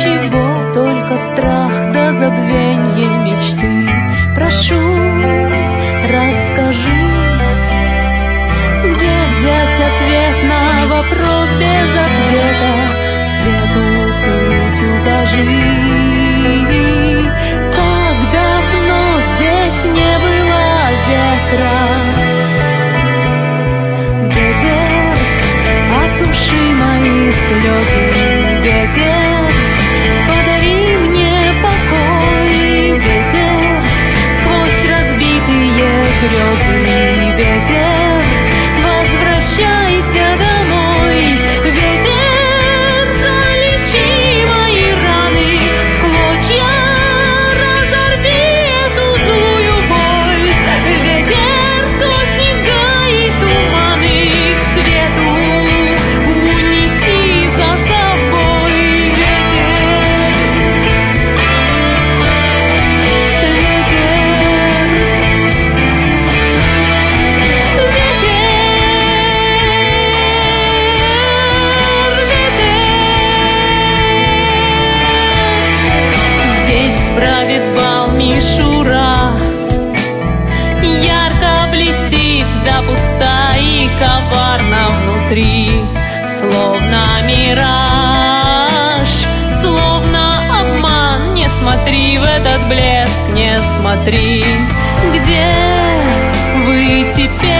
ничего, только страх да забвенье мечты. Прошу, расскажи, где взять ответ на вопрос без ответа, к свету путь укажи. Как давно здесь не было ветра, ветер, осуши мои слезы, ветер, подари мне покой, ветер, сквозь разбитые грезы, ветер, возвращайся домой, ветер, залечи мои раны, в клочья разорви эту злую боль, ветер, сквозь снега и туманы, к свету унеси за собой, ветер, здесь правит бал мишура, ярко блестит, да пуста и коварна внутри, словно мираж, словно обман. Не смотри в этот блеск, не смотри, где вы теперь.